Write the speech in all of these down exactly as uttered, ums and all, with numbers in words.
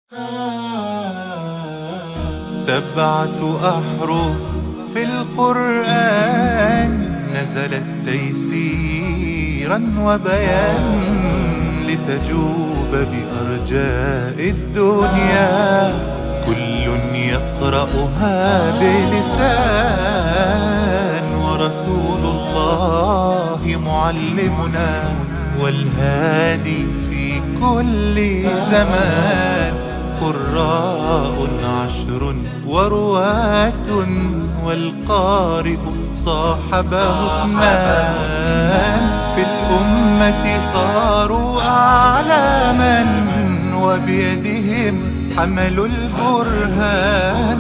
سبعة أحرف في القرآن نزلت تيسيرا وبيان لتجوب بأرجاء الدنيا، كل يقرأها بلسان، ورسول الله معلمنا والهادي في كل زمان. قراء عشر ورواة والقارئ صاحبه اثنان، في الأمة صاروا أعلاما وبيدهم حملوا البرهان.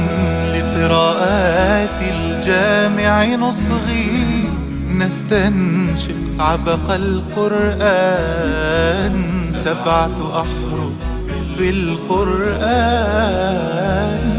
لقراءات الجامع نصغي نستنشق عبق القرآن، سبعة أحرف في القرآن.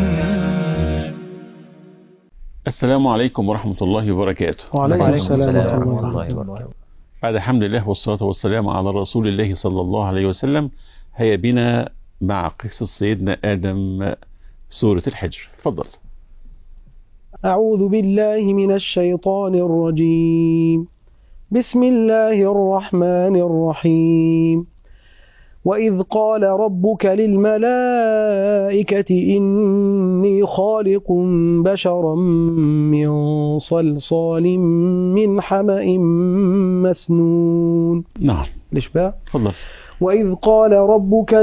السلام عليكم ورحمة الله وبركاته. وعليكم السلام ورحمة الله وبركاته. بعد حمد الله والصلاة والسلام على رسول الله صلى الله عليه وسلم، هيا بنا مع قصة سيدنا آدم سورة الحجر. تفضل. أعوذ بالله من الشيطان الرجيم. بسم الله الرحمن الرحيم. وإذ قال ربك للملائكة إني خالق بشرا من صلصال من حمأ مسنون. نعم. ليش بقى؟ تفضل. وإذ قال ربك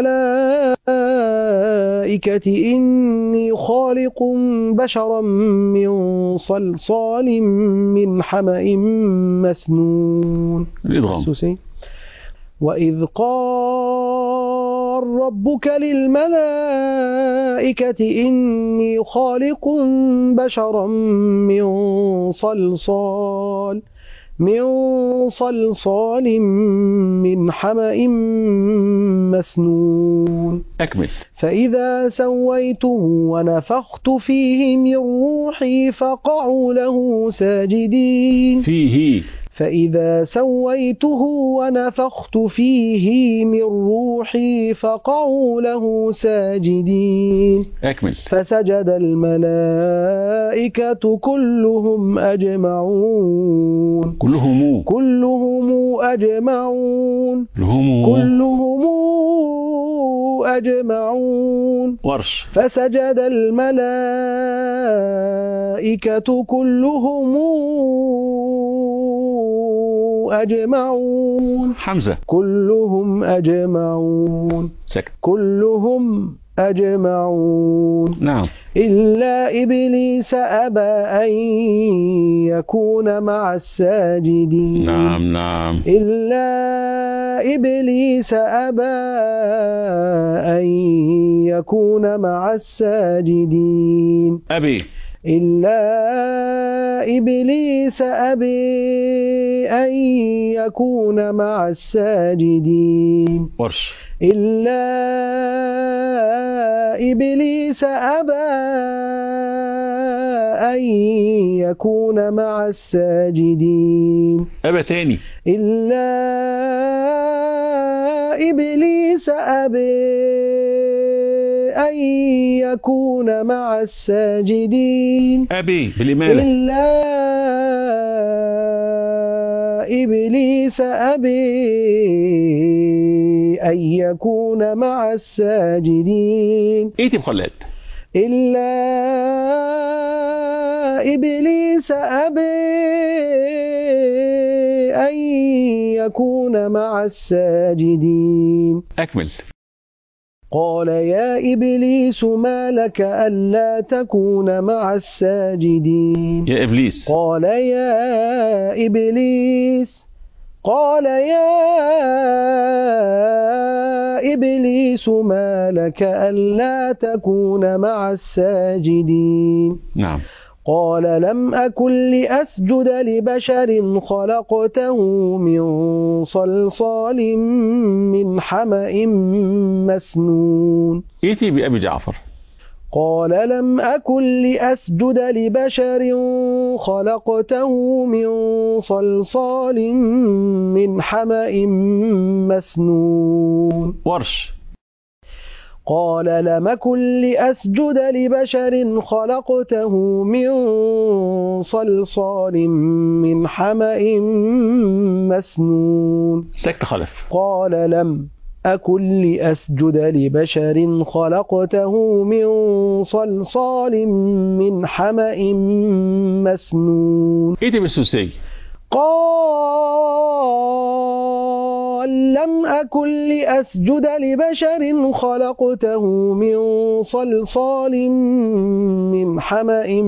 للملائكة إني خالق بشرا من صلصال من حمأ مسنون. الإدغام. وإذ قال ربك للملائكة إني خالق بشرا من صلصال من صلصال من حمأ مسنون. أكمل. فإذا سويته ونفخت فيه من روحي فقعوا له ساجدين. فيه فإذا سويته ونفخت فيه من روحي فقعوا له ساجدين. أكمل. فسجد الملائكة كلهم أجمعون. كلهم كلهم أجمعون. كلهم كلهم أجمعون. ورش. فسجد الملائكة كلهم أجمعون. حمزة. كلهم أجمعون. سكت. كلهم أجمعون. نعم. إلا إبليس أبى أن يكون مع الساجدين. نعم نعم. إلا إبليس أبى أن يكون مع الساجدين. أبي. إلا إبليس أبي أن يكون مع الساجدين. ورش. إلا إبليس أبى أن يكون مع الساجدين. أبى تاني. إلا إبليس أبى أن يكون مع الساجدين. أبي بالإمالة. إلا إبليس أبي أن يكون مع الساجدين. إيتي بخلات. إلا إبليس أبي أن يكون مع الساجدين. أكمل. قال يا إبليس ما لك ألا تكون مع الساجدين. يا إبليس. قال يا إبليس قال يا إبليس ما لك ألا تكون مع الساجدين. نعم. قال لم أكن لأسجد لبشر خلقته من صلصال من حمأ مسنون. إيتي بأبي جعفر. قال لم أكن لأسجد لبشر خلقته من صلصال من حمأ مسنون. ورش. قال لم أكن لأسجد لبشر خلقته من صلصال من حمأ مسنون. سكت خلف. قال لم أكن لأسجد لبشر خلقته من صلصال من حمأ مسنون. ايه بالسوسي؟ قال لم أكن لأسجد لبشر خلقته من صلصال من حمأ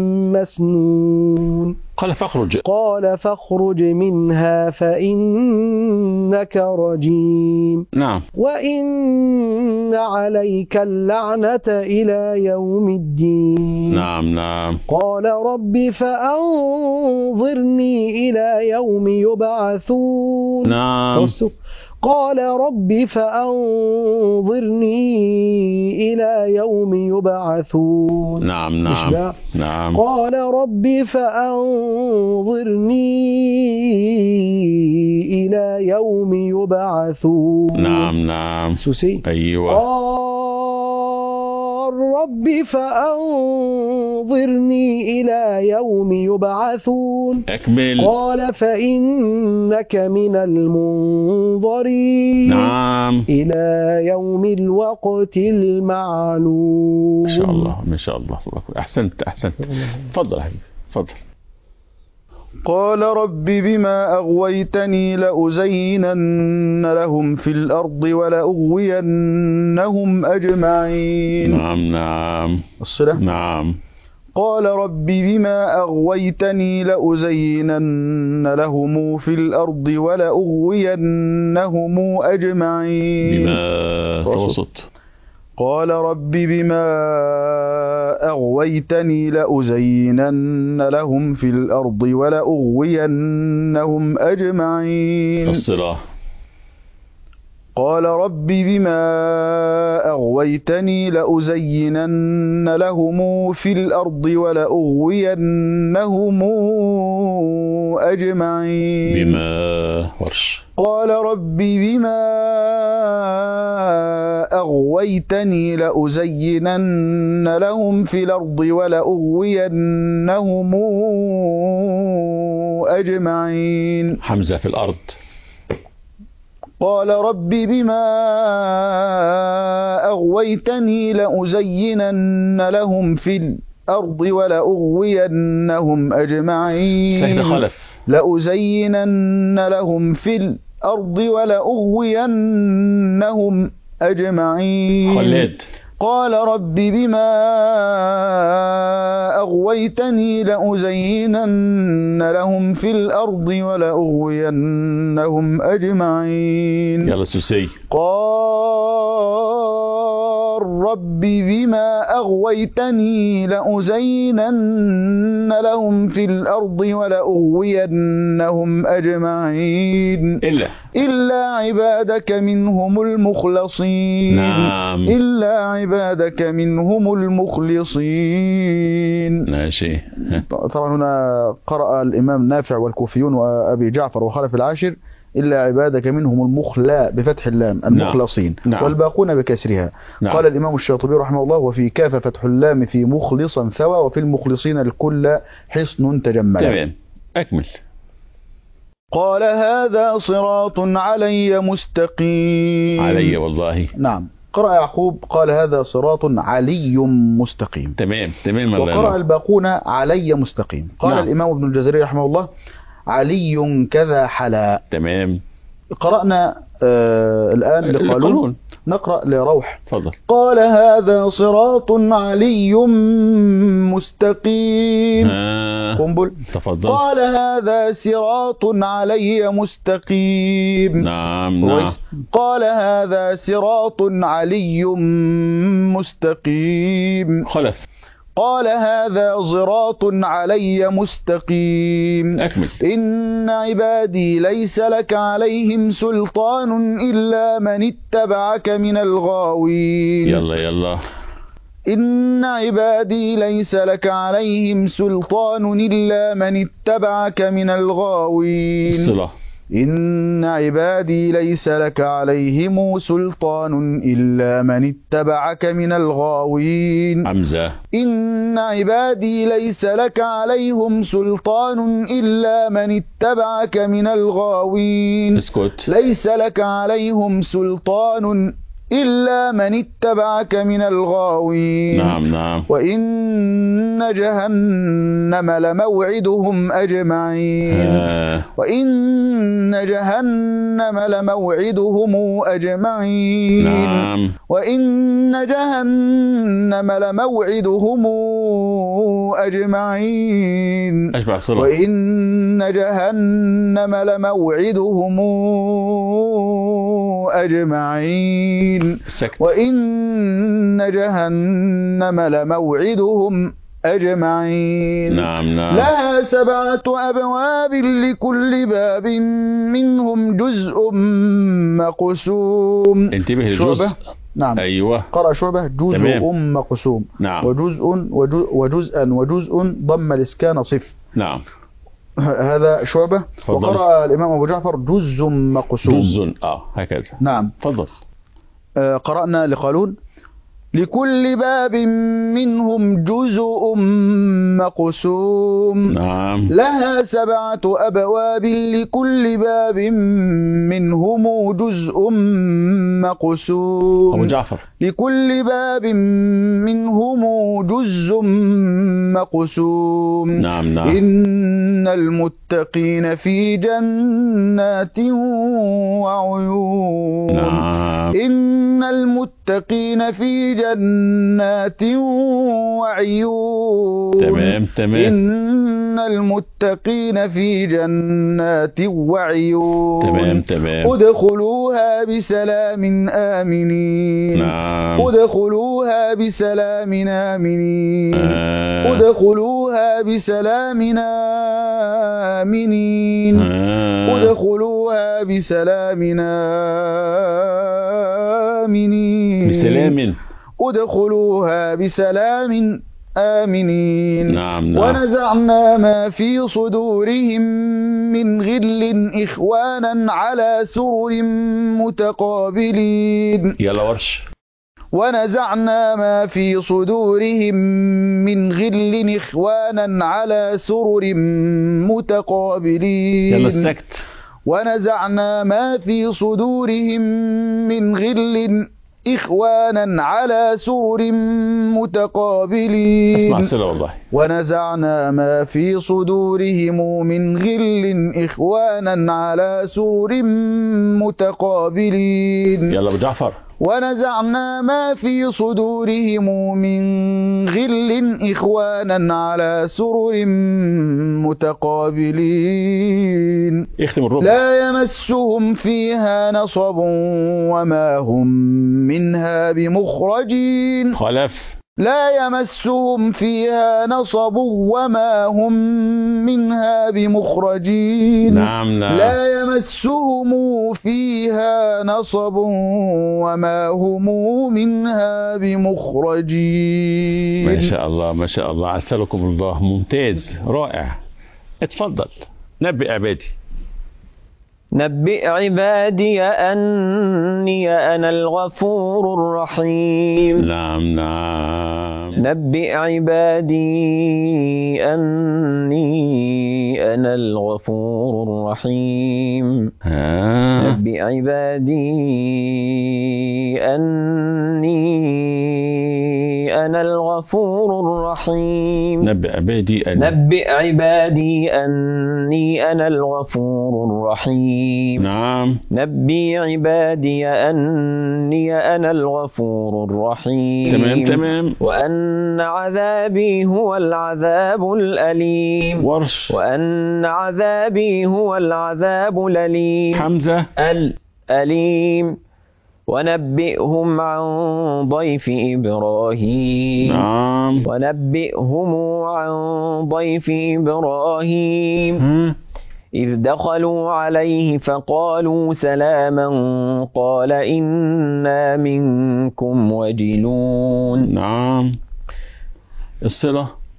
مسنون. قال فاخرج. قال فاخرج منها فإنك رجيم. نعم. وإن عليك اللعنة إلى يوم الدين. نعم نعم. قال رب فأنظرني إلى يوم يبعثون. نعم. قال رب فأنظرني إلى يوم يبعثون. نعم نعم نعم. قال رب فأنظرني إلى يوم يبعثون. نعم نعم. سوسي. أيوة. قال رب فأنظرني إلى يوم يبعثون. أكمل. قال فإنك من المنظرين. نعم. إلى يوم الوقت المعلوم. ما شاء الله ما شاء الله. أحسنت أحسنت. تفضل حبيبي تفضل. قال رب بما أغويتني لأزينن لهم في الأرض ولأغوينهم أجمعين. نعم نعم. الصلة. نعم. قال رب بما أغويتني لأزينن لهم في الأرض ولأغوينهم أجمعين. بما توسط. قال رب بما أغويتني لأزينن لهم في الأرض ولأغوينهم أجمعين. الصلاة. قال رب بما أغويتني لأزينن لهم في الأرض ولأغوينهم أجمعين. بما ورش. قال رب بما أغويتني لأزينن لهم في الأرض ولأغوينهم أجمعين. حمزة في الأرض. قال رب بما أغويتني لأزينن لهم في الأرض ولأغوينهم أجمعين. سيد خلف. لأزينن لهم في الأرض ولأغوينهم أجمعين. خلد. قال رب بما أغويتني لأزينن لهم في الأرض ولأغوينهم أجمعين. يلا سوسي. قال رب بما أغويتني لأزينن لهم في الأرض ولأغوينهم أجمعين. إلا إلا عبادك منهم المخلصين. نعم. إلا عبادك منهم المخلصين. ماشي. طبعا هنا قرأ الإمام نافع والكوفيون وأبي جعفر وخلف العاشر إلا عبادك منهم المخلى بفتح اللام المخلصين. نعم. والباقون بكسرها. نعم. قال الإمام الشاطبي رحمه الله وفي كاف فتح اللام في مخلصا ثوى وفي المخلصين الكل حصن تجمل. تمام. أكمل. قال هذا صراط علي مستقيم. علي والله. نعم. قرأ يعقوب قال هذا صراط علي مستقيم. تمام تمام. وقرأ الباقون علي مستقيم. قال نعم. الإمام ابن الجزري رحمه الله علي كذا حلا. تمام. قرأنا آه الآن لقالون. نقرأ لروح. تفضل. قال هذا صراط علي مستقيم. قنبل. تفضل. قال هذا صراط علي مستقيم. نعم نعم. قال هذا صراط علي مستقيم. خلف. قال هذا صراط علي مستقيم. أكمل. إن عبادي ليس لك عليهم سلطان إلا من اتبعك من الغاوين. يلا يلا. إن عبادي ليس لك عليهم سلطان إلا من اتبعك من الغاوين. الصلاة. إن عبادي ليس لك عليهم سلطان إلا من اتبعك من الغاوين. حمزة. إن عبادي ليس لك عليهم سلطان إلا من اتبعك من الغاوين. اسكت. ليس لك عليهم سلطان إلا من اتبعك من الغاوين. نعم نعم. وإن جهنم لموعدهم أجمعين. آه. وإن جهنم لموعدهم أجمعين. نعم. وإن جهنم لموعدهم أجمعين. أشبع صلة. وإن جهنم لموعدهم أجمعين. السكت. وإن جهنم لموعدهم أجمعين. نعم نعم. لها سبعة أبواب لكل باب منهم جزء مقسوم. انتبه للجزء. شعبة. نعم. أيوة. قرأ شعبة جزء تمام. مقسوم. نعم. وجزء وجزء وجزءا وجزء ضم الإسكان صف. نعم. هذا شعبة. فضل. وقرأ الإمام أبو جعفر جزء مقسوم. جزء اه هكذا. نعم. تفضل. آه قرأنا لقالون لكل باب منهم جزء مقسوم. نعم. لها سبعة أبواب لكل باب منهم جزء مقسوم. أبو جعفر. لكل باب منهم جزء مقسوم. نعم نعم. إن المتقين في جنات وعيون. نعم. إن المتقين في جنات وعيون. تمام تمام. إن المتقين في جنات وعيون. تمام تمام. ادخلوها بسلام آمنين. نعم. ادخلوها بسلام آمنين. آه. ادخلوها بسلام آمنين. آه. ادخلوها بسلام آمنين. بسلام. ادخلوها بسلام آمنين. نعم نعم. ونزعنا ما في صدورهم من غل إخوانا على سرر متقابلين. يلا ورش. ونزعنا ما في صدورهم من غل إخوانا على سرر متقابلين. يلا السكت. ونزعنا ما في صدورهم من غل إخوانا على سرر متقابلين. اسمع السلة والله. ونزعنا ما في صدورهم من غل إخوانا على سرر متقابلين. يلا أبو جعفر. ونزعنا ما في صدورهم من غل إخوانا على سرر متقابلين. اختم الربع. لا يمسهم فيها نصب وما هم منها بمخرجين. خلف. لا يمسهم فيها نصب وما هم منها بمخرجين. نعم نعم. لا يمسهم فيها نصب وما هم منها بمخرجين. ما شاء الله ما شاء الله عسلكم الله. ممتاز رائع. اتفضل. نبئ عبادي. نبئ عبادي أني أنا الغفور الرحيم. نعم نعم. نبئ عبادي أني أنا الغفور الرحيم. ها. نبئ عبادي أني أنا الغفور الرحيم. نبئ عبادي أن. نبئ عبادي أني أنا الغفور الرحيم. نعم. نبئ عبادي أني أنا الغفور الرحيم. تمام تمام. وأن عذابي هو العذاب الأليم. ورش. وأن عذابي هو العذاب الأليم. حمزة. الأليم. ونبئهم عن ضيف إبراهيم. نعم. ونبئهم عن ضيف إبراهيم. ها. إذ دخلوا عليه فقالوا سلاما قال إنا منكم وجلون. نعم. الصلة.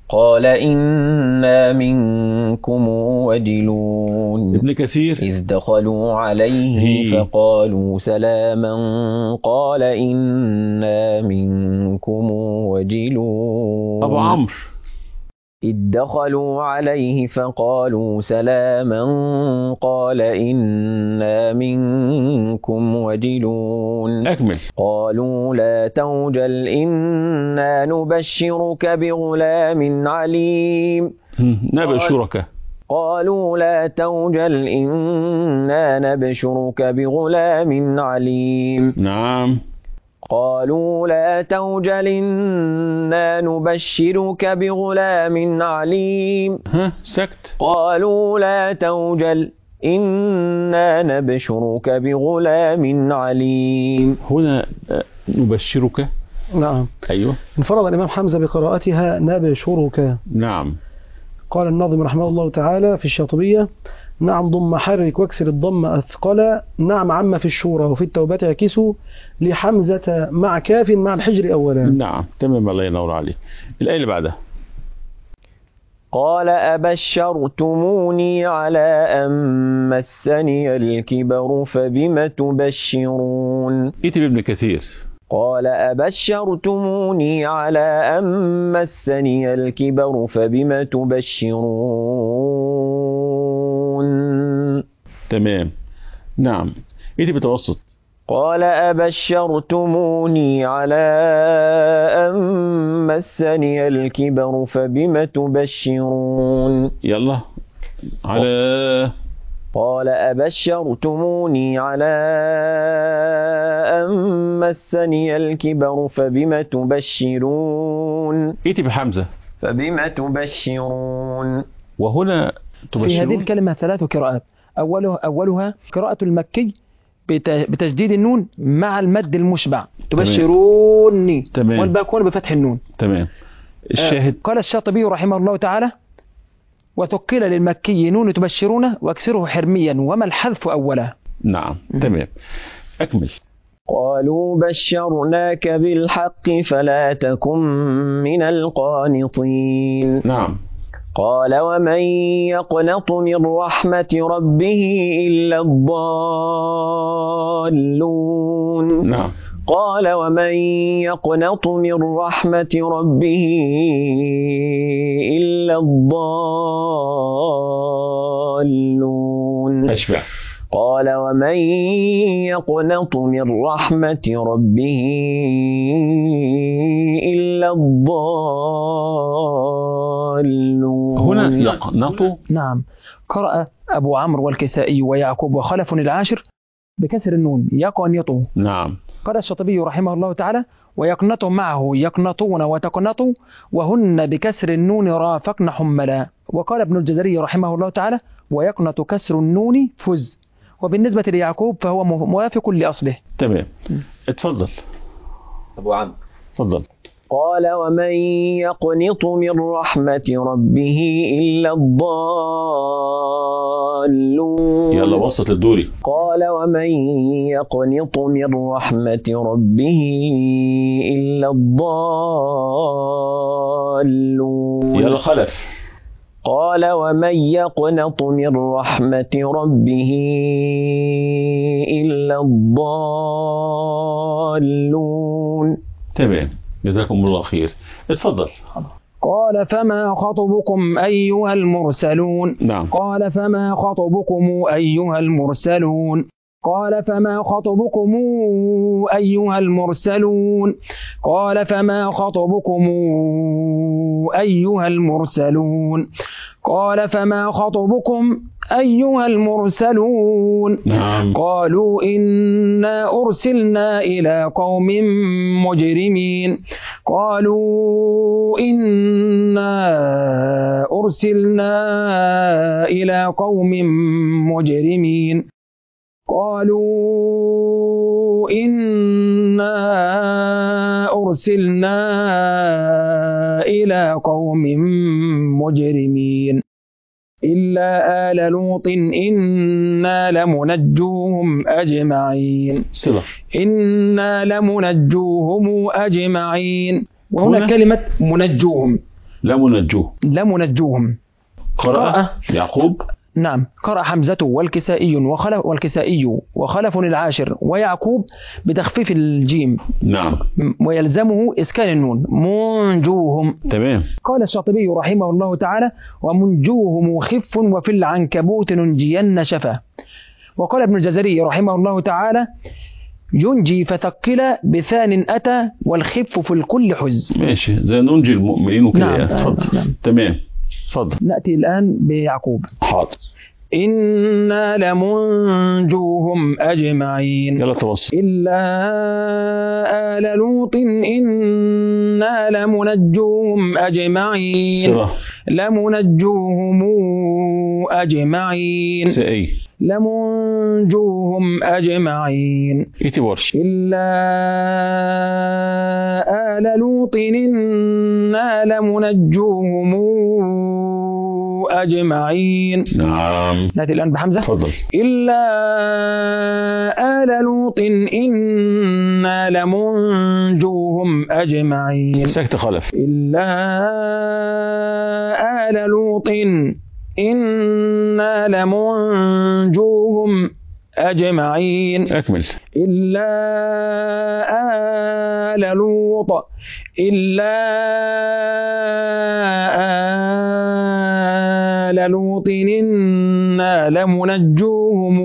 قال إنا منكم وجلون ابن كثير إذ دخلوا عليه هي. فقالوا سلاما قال إنا منكم وجلون أبو عمرو إذ دخلوا عليه فقالوا سلاما قال إنا منكم وجلون أكمل. قالوا لا توجل إنا نبشرك بغلام عليم نبأ شركة. قالوا لا توجل إنا نبشرك بغلام عليم نعم. قالوا لا توجل إنا نبشرك بغلام عليم ها سكت. قالوا لا توجل إنا نبشرك بغلام عليم. هنا آه، نبشرك. نعم. أيوه. انفرد الإمام حمزة بقراءتها نبشرك. نعم. قال الناظم رحمه الله تعالى في الشاطبية: نعم ضم حرك واكسر الضم أثقل، نعم عم في الشورى وفي التوبة اعكسوا، لحمزة مع كاف مع الحجر أولا. نعم تمام الله ينور عليك. الآية اللي بعدها. قال أبشرتموني على أن مسني الكبر فبم تبشرون. ائت بابن كثير. قال أبشرتموني على أن مسني الكبر فبم تبشرون. تمام. نعم. ائت بتوسط. قال أبشرتموني على أن مسني الكبر فبم تبشرون. يلا على. قال أبشرتموني على أن مسني الكبر فبم تبشرون. ائت بحمزة. فبم تبشرون. وهنا تبشرون. في هذه الكلمة ثلاث قراءات. أولها, أولها قراءة المكي بتجديد النون مع المد المشبع تبشروني، تمام. والباقون بفتح النون. تمام. الشاهد. آه قال الشاطبي رحمه الله تعالى: وثقل للمكي نون تبشرون واكسره حرميا وما الحذف أولا. نعم تمام. أكمل. قالوا بشرناك بالحق فلا تكن من القانطين. نعم. قال ومن يقنط من رحمة ربه إلا الضالون. نعم. قال ومن يقنط من رحمة ربه إلا الضالون. أشبع. قال ومن يقنط من رحمة ربه إلا الضالون. هنا يقنط. نعم. قرأ أبو عمرو والكسائي ويعقوب وخلف العاشر بكسر النون يقنطوا. نعم. قال الشاطبي رحمه الله تعالى: ويقنط معه يقنطون وتقنطوا وهن بكسر النون رافقن حملا. وقال ابن الجزري رحمه الله تعالى: ويقنط كسر النون فز. وبالنسبة ليعقوب فهو موافق لأصله. تمام. اتفضل أبو عمرو. اتفضل. قال ومن يقنط من رحمة ربه إلا الضالون. يلا وسط الدوري. قال ومن يقنط من رحمة ربه إلا الضالون. يلا خلف. قال ومن يقنط من رحمة ربه إلا الضالون. تمام. جزاكم الله خير. اتفضل. قال فما خطبكم أيها المرسلون. نعم. قال فما خطبكم أيها المرسلون. قال فما خطبكم أيها المرسلون. قال فما خطبكم أيها المرسلون. قال فما خطبكم أيها المرسلون. نعم. قالوا إنا أرسلنا إلى قوم مجرمين. قالوا إنا أرسلنا إلى قوم مجرمين. قالوا إنا أرسلنا إلى قوم مجرمين إلا آل لوط إنا لمنجوهم أجمعين. صلة. إنا لمنجوهم أجمعين. وهنا هنا؟ كلمة منجوهم لم ننجوه. لم ننجوهم. قرأ يعقوب. نعم، قرأ حمزة والكسائي وخلف والكسائي وخلف العاشر ويعقوب بتخفيف الجيم. نعم. ويلزمه إسكان النون منجوهم. تمام. قال الشاطبي رحمه الله تعالى: ومنجوهم خف وفي العنكبوت ننجين شفا. وقال ابن الجزري رحمه الله تعالى: ينجي فثقل بثان أتى والخف في الكل حز. ماشي، زي ننجي المؤمنين وكده. نعم. اتفضل. نعم. تمام، اتفضل. نأتي الآن بيعقوب. حاضر. إنا لمنجوهم أجمعين. يلا توصل. إلا آل لوط إنا لمنجوهم أجمعين. سرى. لمنجوهم أجمعين. سئي. لمنجوهم أجمعين. إيتي ورش. إلا آل لوط إنا لمنجوهم أجمعين. نعم. نأتي الآن بحمزة. تفضل. إلا آل لوط إنا لمنجوهم أجمعين. سكت خلف. إلا آل لوط إنا لمنجوهم أجمعين. أكمل. إلا آل لوط إلا آل لوط إنا لمنجوهم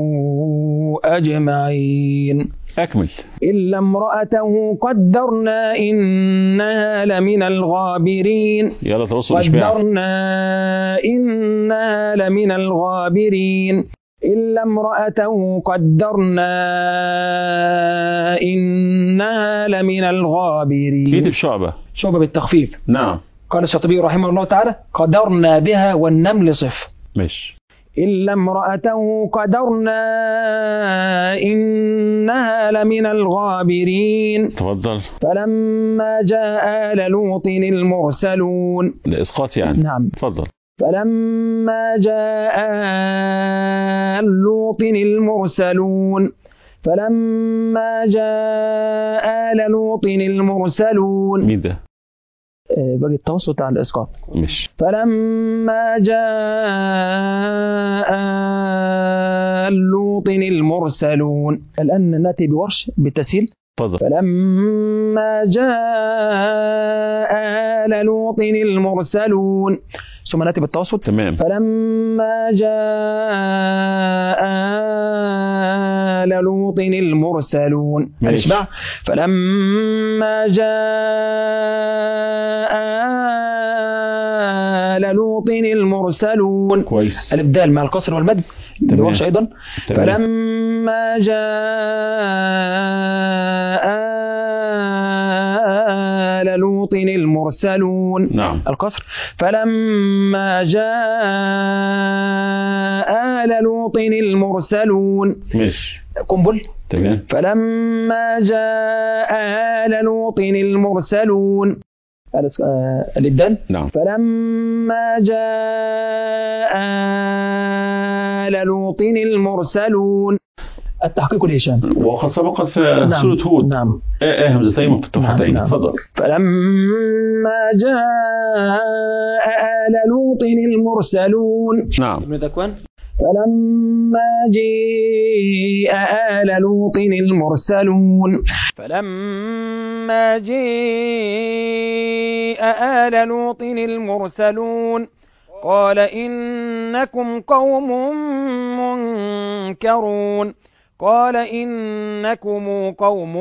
أجمعين. أكمل. إلا امرأته قدرنا إنها لمن الغابرين. يلا توصل إشباع. قدرنا إنها لمن الغابرين. إلا امرأته قدرنا إنها لمن الغابرين. إيتي بشعبة. شعبة بالتخفيف. نعم. قال الشاطبي رحمه الله تعالى: قدرنا بها والنمل صف. ماشي. إلا امرأته قدرنا إنها لمن الغابرين. تفضل. فلما جاء آل لوط المرسلون. ده إسقاط يعني. نعم. تفضل. فلما جاء آل لوط المرسلون. فلما جاء آل لوط المرسلون. مين ده؟ باقي التوسط على الإسقاط. مش. فلما جاء آل لوط المرسلون. الآن نأتي بورش بالتسهيل. تفضل. فلما جاء آل لوط المرسلون. ثم نأتي بالتوسط. تمام. فلما جاء آل لوط المرسلون. الإشباع. فلما جاء آل لوط المرسلون. كويس. الإبدال مع القصر والمد. الورش أيضا. تمام. فلما جاء آل لوط المرسلون. نعم. القصر. فلما جاء آل لوط المرسلون. مش. قنبل. تمام. فلما جاء آل لوط المرسلون. الإبدال. نعم. فلما جاء آل لوط المرسلون. التحقيق الهشام. وقد سبقت في نعم. سورة هود. نعم. ايه ايه همزتين في الطرفتين. نعم. تفضل. فلما جاء آل لوط المرسلون. نعم. ابن ذكوان. فلما جاء آل لوط المرسلون. فلما جاء آل لوط المرسلون قال إنكم قوم منكرون. قال إنكم قوم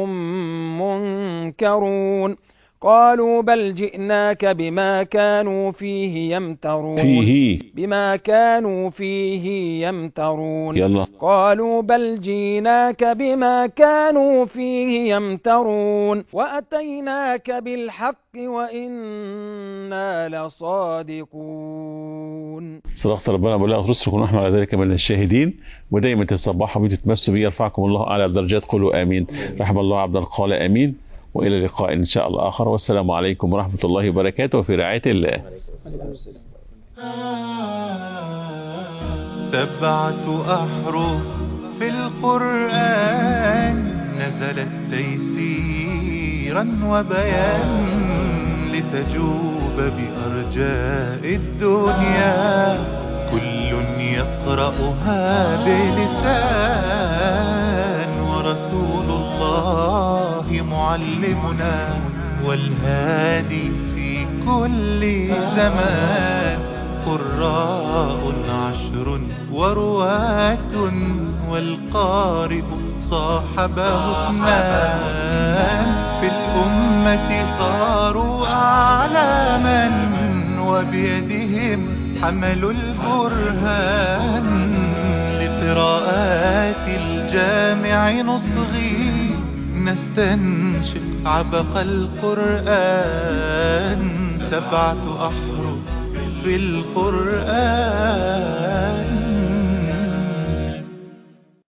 منكرون. قالوا بل جئناك بما كانوا فيه يمترون. فيه. بما كانوا فيه يمترون. يلا. قالوا بل جئناك بما كانوا فيه يمترون. وأتيناك بالحق وإنا لصادقون. صدقت ربنا بلغ رسلكم ونحن على ذلك من الشاهدين. ودايما تتصبحوا بي تتمسوا بي يرفعكم الله أعلى الدرجات. قولوا آمين. رحم الله عبدا قال آمين. وإلى لقاء إن شاء الله آخر. والسلام عليكم ورحمة الله وبركاته وفي رعاية الله. سبعة أحرف في القرآن نزلت تيسيرا وبيان لتجوب بأرجاء الدنيا، كل يقرأها بلسان، ورسول الله معلمنا والهادي في كل زمان. قراء عشر ورواة والقارئ صاحبه اثنان، في الأمة صاروا أعلاما وبيدهم حملوا البرهان. لقراءات الجامع نصغي نستنشق عبق القرآن، سبعة أحرف في القرآن.